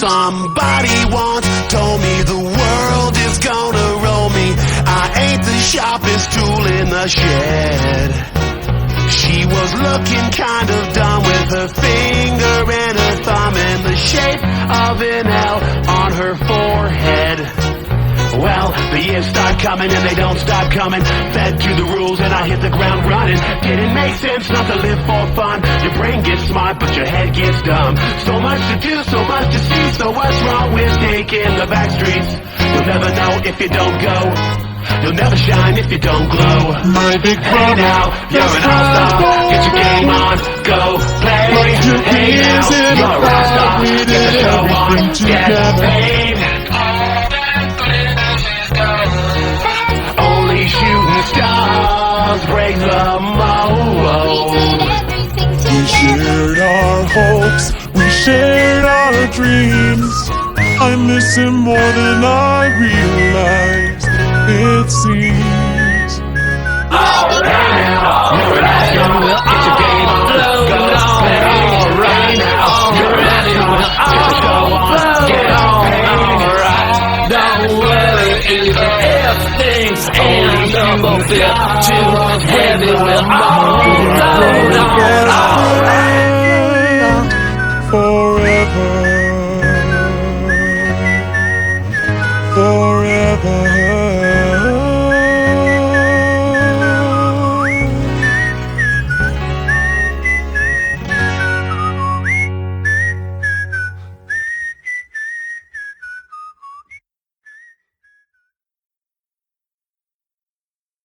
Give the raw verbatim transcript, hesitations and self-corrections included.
Somebody once told me the world is gonna roll me. I ain't the sharpest tool in the shed. She was looking kind of dumb with her finger and her thumb in the shape of an L on her forehead. Well, the years start coming and they don't stop coming. Fed to the rules and I hit the ground running. Didn't make sense not to live for fun. Your brain gets smart but your head gets dumb. So much to do, so much to see. So what's wrong with taking the back streets? You'll never know if you don't go. You'll never shine if you don't glow. My big Hey brother, now, you're an all-star. Get your game on, go play. Hey now, you're a rock star. Get the show on, get paid. Only shooting stars break the mold. We shared our hopes, we shared our dreams. I miss him more than I realized, it seems. Oh, hey now, you're an all-star. Get your game